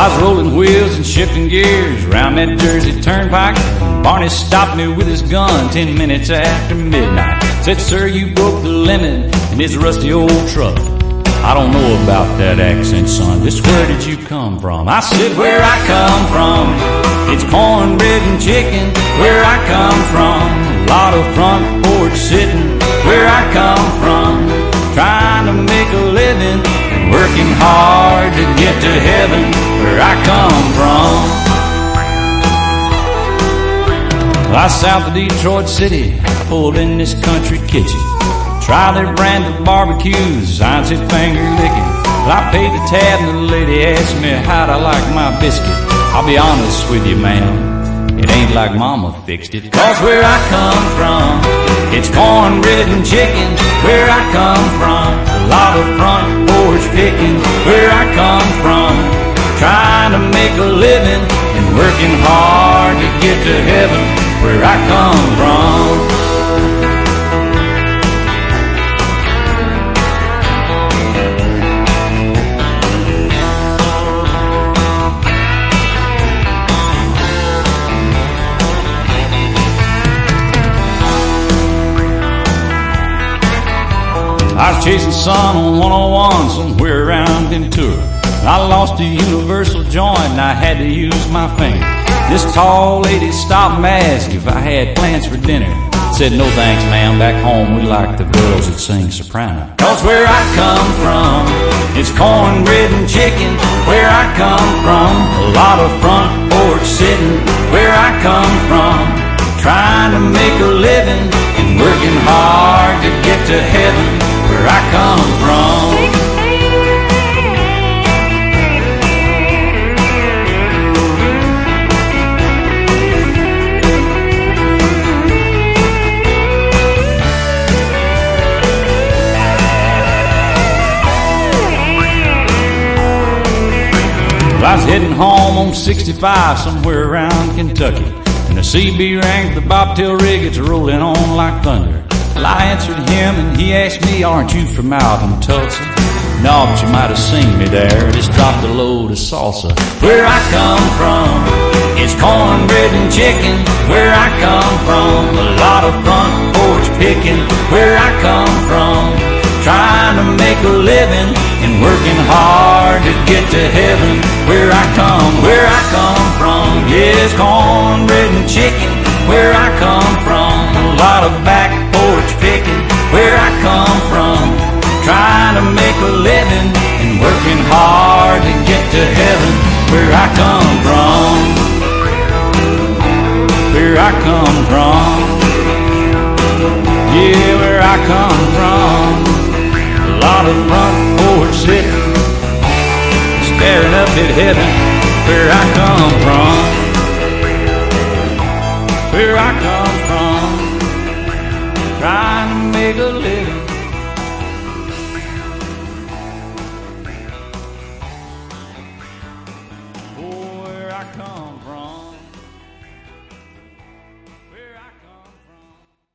I was rolling wheels and shifting gears around that Jersey turnpike. Barney stopped me with his gun 10 minutes after midnight. Said, sir, you broke the limit in this rusty old truck. I don't know about that accent, son. Just where did you come from? I said, where I come from, it's cornbread and chicken. Where I come from, a lot of front porch sitting. Where I come from, trying to make a living and working hard to get to heaven. Where I come from, I south of Detroit City, pulled in this country kitchen. Try their brand of barbecues, signs said finger licking. Well, I paid the tab and the lady asked me how'd I like my biscuit. I'll be honest with you, ma'am, it ain't like mama fixed it. Cause where I come from, it's cornbread and chicken. Where I come from, a lot of front porch picking. Where I come from, trying to make a living and working hard to get to heaven. Where I come from. I was chasing sun on 101 somewhere around Ventura. I lost a universal joint and I had to use my finger. This tall lady stopped and asked if I had plans for dinner. Said, no thanks, ma'am, back home we like the girls that sing soprano. Cause where I come from, it's cornbread and chicken. Where I come from, a lot of front porch sitting. Where I come from, trying to make a living and working hard to get to heaven. Where I come from. Well, I was heading home on 65 somewhere around Kentucky, and the CB rang for the bobtail rig. It's rolling on like thunder. Well, I answered him and he asked me, aren't you from out in Tulsa? No, but you might have seen me there. Just dropped a load of salsa. Where I come from, it's cornbread and chicken. Where I come from, a lot of front porch picking. Where I come from, trying to make a living and working hard to get to heaven. Where I come from, yes, cornbread and chicken. Where I come from, a lot of back porch picking. Where I come from, trying to make a living and working hard to get to heaven. Where I come from, where I come from, yeah, where I come from, a lot of front porch sitting, staring up at heaven. Where I come from, where I come from, trying to make a living.